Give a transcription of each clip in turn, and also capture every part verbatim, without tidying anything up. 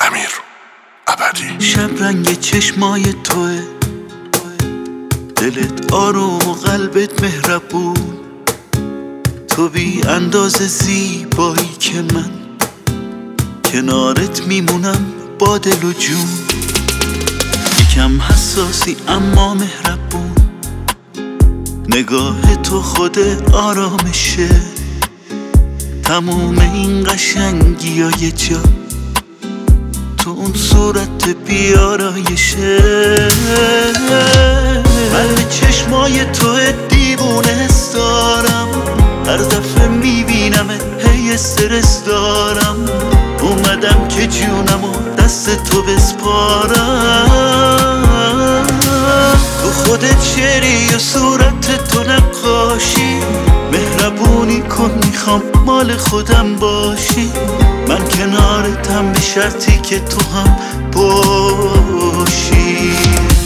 امیر ابدی. شب رنگ چشمای توه، دلت آروم و قلبت مهربون، تو بی اندازه زیبایی که من کنارت میمونم با دل و جون. یکم حساسی اما مهربون، نگاه تو خود آرامشه، تموم این قشنگی ها یه جا تو اون صورت بیارایشه. من به چشمای تو دیوونه دارم، هر دفعه میبینمت هی استرس دارم، اومدم که جونمو دست تو بسپارم. تو خودت شعری و صورت تو نقاشی، مهربونی کن میخوام مال خودم باشی، من کنارتم به شرطی که تو هم باشی.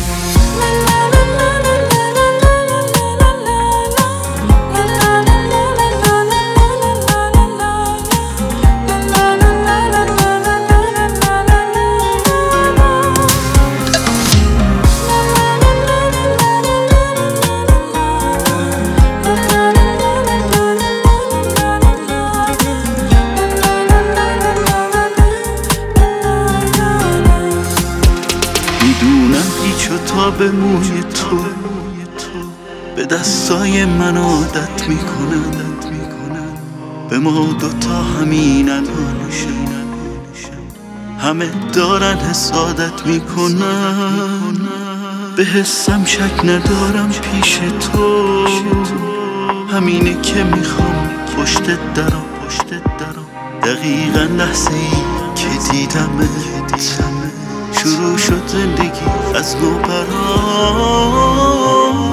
میدونم هیچ و تا به موی تو، به دستای من عادت میکنن، به ما دوتا همین الانشه، همه دارن حسادت میکنن، به حسم شک ندارم پیش تو، همینه که میخوام پشتت درم. دقیقا لحظه ای که دیدمت شروع شد زندگی از نو برام.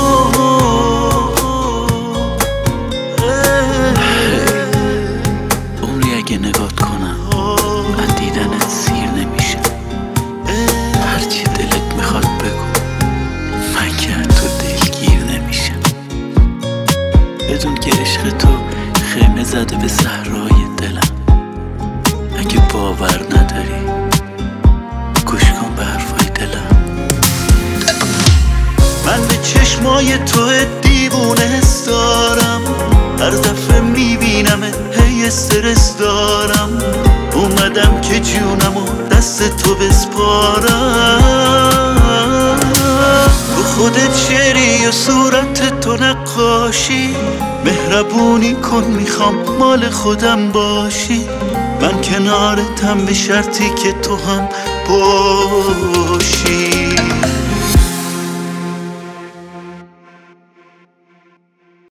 عمری اگه نگات کنم من دیدنت سیر نمیشه، هرچی دلت میخواد بگو من که تو دلگیر نمیشم. بدون که عشق تو خیمه زده به صحرای دلم، اگه باور نداری گوش کن به حرفای دلم. من به چشمای تو دیوونه دارم، هر دفعه میبینمت هی استرس دارم، اومدم که جونمو دست تو بسپارم. تو خودت شعری و صورت تو نقاشی، مهربونی کن میخوام مال خودم باشی، من کنارتم به شرطی که تو هم باشی.